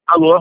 Alô?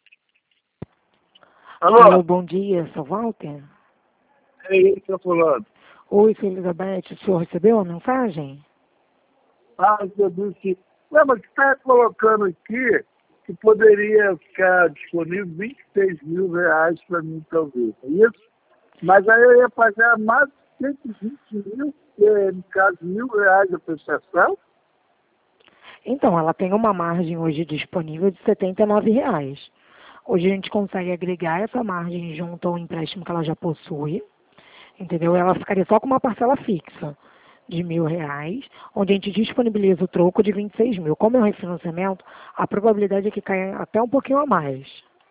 Alô, Alô? bom dia, seu Walter? É ele que tá falando. Oi, sou Elizabeth, o senhor recebeu a mensagem? Ah, eu disse. Não, mas está colocando aqui que poderia ficar disponível R$ 26.000 para mim, talvez. É isso? Mas aí eu ia pagar mais de 120 mil, no caso, R$ 1.000 a prestação. Então, ela tem uma margem hoje disponível de R$ 79. Hoje a gente consegue agregar essa margem junto ao empréstimo que ela já possui, entendeu? Ela ficaria só com uma parcela fixa de R$ 1.000, onde a gente disponibiliza o troco de 26 mil. Como é um refinanciamento, a probabilidade é que caia até um pouquinho a mais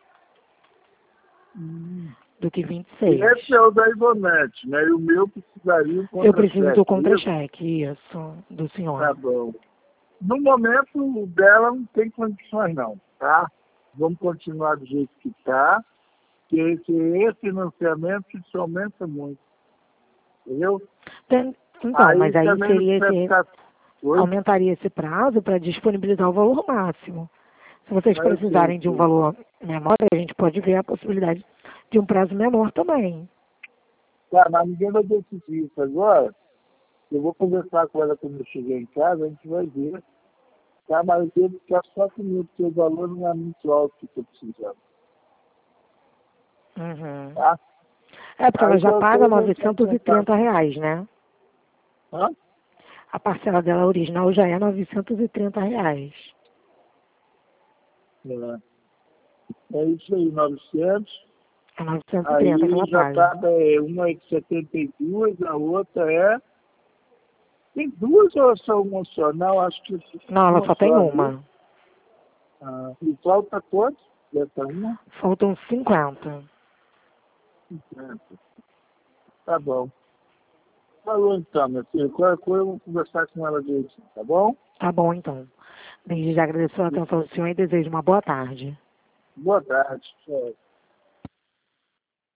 do que E 26. esse é o da Ivonete, né? E o meu precisaria um Eu preciso do contra-cheque. Isso? contra-cheque, isso, do Tá senhor. bom. No momento, o dela não tem condições, não, tá? Vamos continuar do jeito que está, que esse refinanciamento se aumenta muito, entendeu? Então, Aí mas aí também não seria precisa esse, ficar... Oi? aumentaria esse prazo para disponibilizar o valor máximo. Se vocês Eu sei, eu precisarem de um sei. valor menor, a gente pode ver a possibilidade de um prazo menor também. Tá, mas ninguém vai decidir isso agora. Eu vou conversar com ela quando eu chegar em casa, a gente vai ver. Tá, mas eu devo ficar só comigo, porque o valor não é muito alto que eu estou precisando, Uhum. tá? É porque ela Aí já qualquer paga coisa a gente vai tentar. R$ 930, né? Hã? A parcela dela original já é R$ 930. É isso aí, 900. É 930 que Aí ela já paga. tá, uma é de 72, a outra é... Tem duas ou só uma só? Não, acho que Não, ela uma só tem só, viu? uma. Ah, e falta quantos? Dessa uma? Faltam 50. 50. Tá bom. Falou então, meu filho. Qualquer coisa eu vou conversar com ela direitinho, tá bom? Tá bom, então. Desde já agradeço a atenção do senhor e desejo uma boa tarde. Boa tarde. Tchau.